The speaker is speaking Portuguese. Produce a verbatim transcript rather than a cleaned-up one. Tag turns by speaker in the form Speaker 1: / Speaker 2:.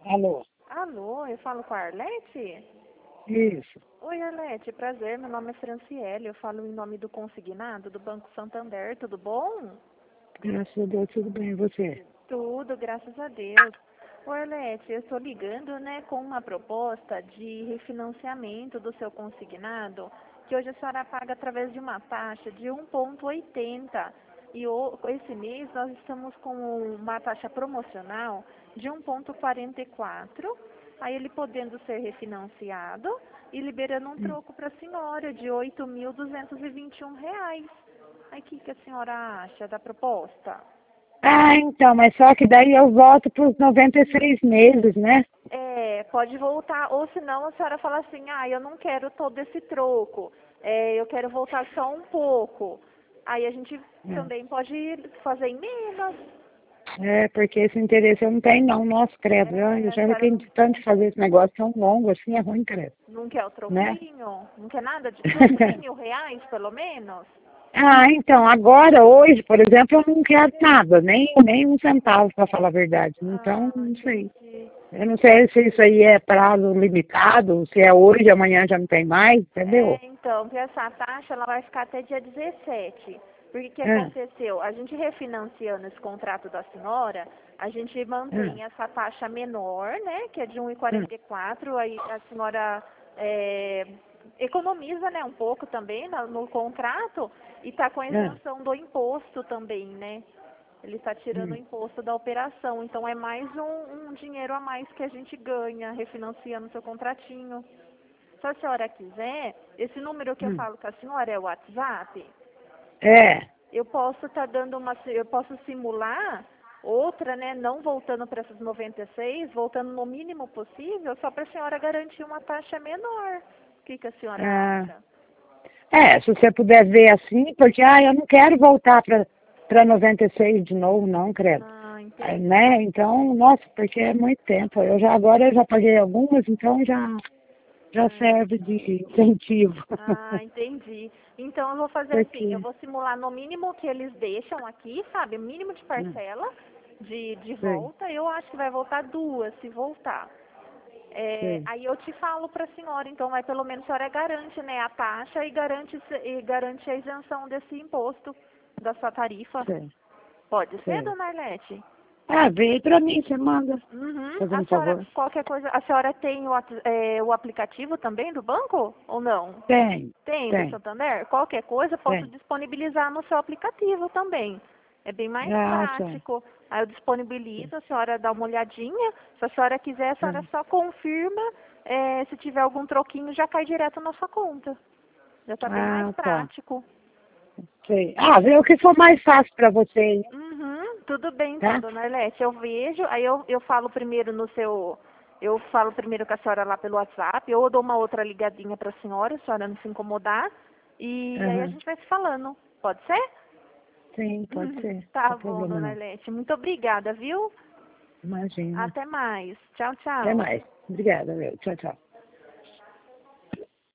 Speaker 1: Alô?
Speaker 2: Alô, eu falo com a Arlete?
Speaker 1: Isso.
Speaker 2: Oi, Arlete, prazer, meu nome é Franciele, eu falo em nome do consignado do Banco Santander, tudo bom?
Speaker 1: Graças a Deus, tudo bem, e você?
Speaker 2: Tudo, graças a Deus. Oi, Arlete, eu estou ligando, né, com uma proposta de refinanciamento do seu consignado, que hoje a senhora paga através de uma taxa de um vírgula oitenta. E o- esse mês nós estamos com uma taxa promocional de um vírgula quarenta e quatro, aí ele podendo ser refinanciado e liberando um
Speaker 1: Hum.
Speaker 2: troco para a senhora de oito mil duzentos e vinte e um reais. Aí o que, que a senhora acha da proposta?
Speaker 1: Ah, então, mas só que daí eu volto para os noventa e seis meses, né?
Speaker 2: É, pode voltar, ou senão a senhora fala assim, ah, eu não quero todo esse troco, é, eu quero voltar só um pouco. Aí a gente também pode fazer em menos.
Speaker 1: É, porque esse interesse eu não tenho, não. Nossa, credo, eu, eu
Speaker 2: É, a
Speaker 1: já
Speaker 2: senhora não,
Speaker 1: arrependi tanto de fazer esse negócio tão longo assim, é ruim, credo,
Speaker 2: não quer o
Speaker 1: né?
Speaker 2: troquinho, não quer nada de tudo, nem mil reais pelo menos.
Speaker 1: Ah, então, agora, hoje, por exemplo, eu não quero nada, nem, nem um centavo, para falar a verdade. Então,
Speaker 2: Ah,
Speaker 1: não sei.
Speaker 2: entendi.
Speaker 1: Eu não sei se isso aí é prazo limitado, se é hoje, amanhã já não tem mais, entendeu?
Speaker 2: É, então, porque essa taxa ela vai ficar até dia dezessete. Porque o que
Speaker 1: Ah,
Speaker 2: aconteceu? A gente refinanciando esse contrato da senhora, a gente
Speaker 1: ah,
Speaker 2: mantém essa taxa menor, né? Que é de um vírgula
Speaker 1: ah,
Speaker 2: quarenta e quatro, aí a senhora é, economiza, né, um pouco também no, no contrato e está com a
Speaker 1: ah,
Speaker 2: isenção do imposto também, né? Ele está tirando o
Speaker 1: hum,
Speaker 2: imposto da operação. Então é mais um, um dinheiro a mais que a gente ganha refinanciando seu contratinho. Se a senhora quiser, esse número que eu
Speaker 1: hum.
Speaker 2: falo com a senhora é o WhatsApp,
Speaker 1: É,
Speaker 2: eu posso estar dando uma, eu posso simular outra, né, não voltando para essas noventa e seis, voltando no mínimo possível, só para a senhora garantir uma taxa menor. O que, que a senhora
Speaker 1: ah,
Speaker 2: acha?
Speaker 1: é, se você puder ver assim, porque, ah, eu não quero voltar para para noventa e seis de novo, não, credo.
Speaker 2: Ah,
Speaker 1: Ah,
Speaker 2: entendi.
Speaker 1: né? Então, nossa, porque é muito tempo. Eu já agora eu já paguei algumas, então já já
Speaker 2: Ah,
Speaker 1: serve de incentivo.
Speaker 2: ah, entendi. Então eu vou fazer assim, eu
Speaker 1: Porque,
Speaker 2: vou simular no mínimo que eles deixam aqui, sabe? O mínimo de
Speaker 1: hum,
Speaker 2: parcela de, de
Speaker 1: sei,
Speaker 2: volta. Eu acho que vai voltar duas, se voltar. É,
Speaker 1: sei,
Speaker 2: aí eu te falo para a senhora, então vai pelo menos a senhora garante, né, a taxa e garante, e garante a isenção desse imposto da sua tarifa.
Speaker 1: sei,
Speaker 2: Pode ser,
Speaker 1: sei.
Speaker 2: dona Arlete?
Speaker 1: Ah, vem pra mim, você manda,
Speaker 2: Uhum. A
Speaker 1: fazendo
Speaker 2: senhora,
Speaker 1: favor.
Speaker 2: qualquer coisa, a senhora tem o, ati- é, o aplicativo também do banco ou não?
Speaker 1: Tem,
Speaker 2: Tem, do
Speaker 1: tem,
Speaker 2: Santander? Qualquer coisa, posso
Speaker 1: tem.
Speaker 2: disponibilizar no seu aplicativo também. É bem mais
Speaker 1: Ah, tá.
Speaker 2: prático. Aí eu disponibilizo, a senhora dá uma olhadinha. Se a senhora quiser, a senhora só confirma. É, se tiver algum troquinho, já cai direto na sua conta. Já tá bem mais
Speaker 1: Ah, tá.
Speaker 2: prático.
Speaker 1: Sei. Ah, vê o que for mais fácil pra você,
Speaker 2: Uhum, tudo bem então,
Speaker 1: tá?
Speaker 2: dona Arlete. Eu vejo, aí eu, eu falo primeiro no seu. Eu falo primeiro com a senhora lá pelo WhatsApp, ou eu dou uma outra ligadinha para a senhora, a senhora não se incomodar. E aí a
Speaker 1: Aham.
Speaker 2: gente vai se falando. Pode ser?
Speaker 1: Sim, pode ser. Não
Speaker 2: Tá
Speaker 1: tem
Speaker 2: bom,
Speaker 1: problema
Speaker 2: dona
Speaker 1: não.
Speaker 2: Arlete. Muito obrigada, viu?
Speaker 1: Imagina.
Speaker 2: Até mais. Tchau,
Speaker 1: Até
Speaker 2: tchau.
Speaker 1: mais. Obrigada, meu. Tchau, tchau.